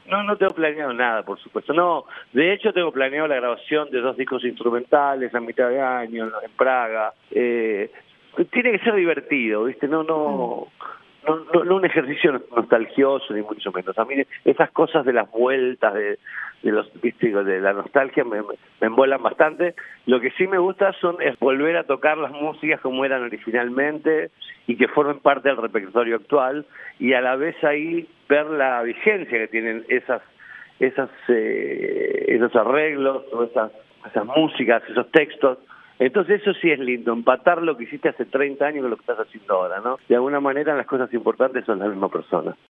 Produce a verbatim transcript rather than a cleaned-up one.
No, no tengo planeado nada, por supuesto. No, de hecho tengo planeado la grabación de dos discos instrumentales a mitad de año en Praga. Eh, tiene que ser divertido, ¿viste? No, no, no, no, no un ejercicio nostalgioso ni mucho menos. A mí esas cosas de las vueltas, de, de los, ¿viste? De la nostalgia me, me embolan bastante. Lo que sí me gusta son es volver a tocar las músicas como eran originalmente y que formen parte del repertorio actual, y a la vez ahí ver la vigencia que tienen esas esas eh, esos arreglos o esas esas músicas, esos textos. Entonces eso sí es lindo, empatar lo que hiciste hace treinta años con lo que estás haciendo ahora, ¿no? De alguna manera las cosas importantes son la misma persona.